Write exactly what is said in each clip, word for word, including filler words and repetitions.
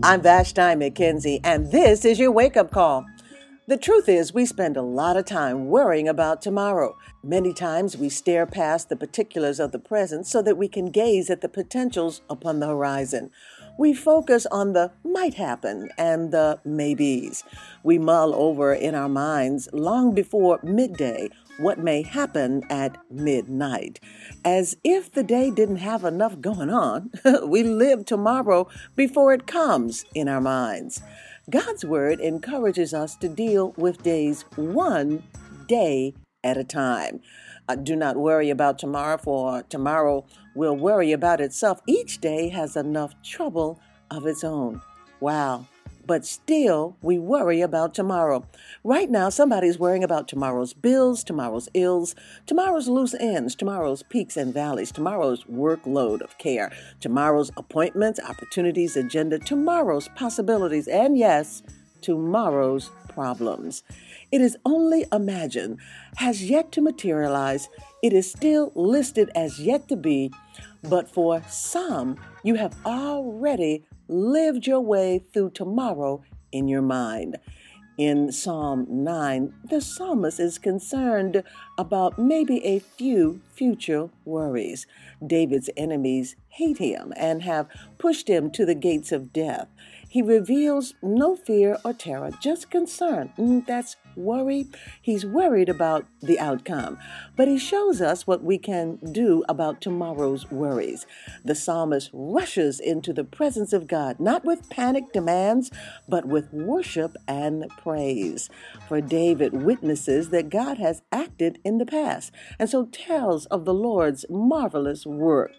I'm Vashti McKenzie, and this is your wake-up call. The truth is, we spend a lot of time worrying about tomorrow. Many times we stare past the particulars of the present so that we can gaze at the potentials upon the horizon. We focus on the might happen and the maybes. We mull over in our minds long before midday what may happen at midnight. As if the day didn't have enough going on, we live tomorrow before it comes in our minds. God's word encourages us to deal with days one day at a time. Uh, do not worry about tomorrow, for tomorrow will worry about itself. Each day has enough trouble of its own. Wow. But still, we worry about tomorrow. Right now, somebody's worrying about tomorrow's bills, tomorrow's ills, tomorrow's loose ends, tomorrow's peaks and valleys, tomorrow's workload of care, tomorrow's appointments, opportunities, agenda, tomorrow's possibilities, and yes, tomorrow's problems. It is only imagined, has yet to materialize. It is still listed as yet to be, but for some, you have already lived your way through tomorrow in your mind. In Psalm nine, the psalmist is concerned about maybe a few future worries. David's enemies hate him and have pushed him to the gates of death. He reveals no fear or terror, just concern. Mm, that's worry. He's worried about the outcome. But he shows us what we can do about tomorrow's worries. The psalmist rushes into the presence of God, not with panic demands, but with worship and praise. For David witnesses that God has acted in the past, and so tells of the Lord's marvelous work.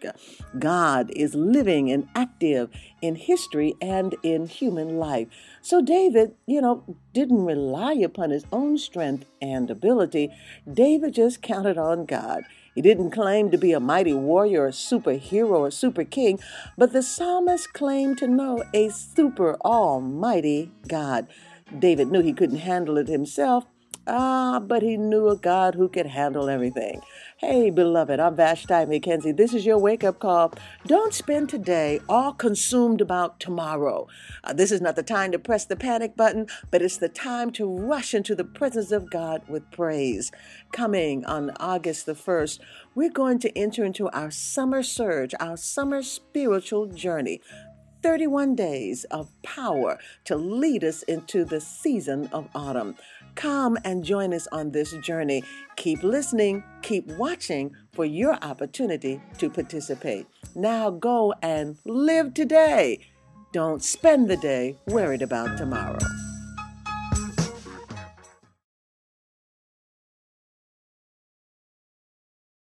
God is living and active in history and in human life. So David, you know, didn't rely upon his own strength and ability. David just counted on God. He didn't claim to be a mighty warrior, a superhero, or super king, but the psalmist claimed to know a super almighty God. David knew he couldn't handle it himself. Ah, but he knew a God who could handle everything. Hey, beloved, I'm Vashti McKenzie. This is your wake-up call. Don't spend today all consumed about tomorrow. Uh, this is not the time to press the panic button, but it's the time to rush into the presence of God with praise. Coming on August the first, we're going to enter into our summer surge, our summer spiritual journey. thirty-one days of power to lead us into the season of autumn. Come and join us on this journey. Keep listening, keep watching for your opportunity to participate. Now go and live today. Don't spend the day worried about tomorrow.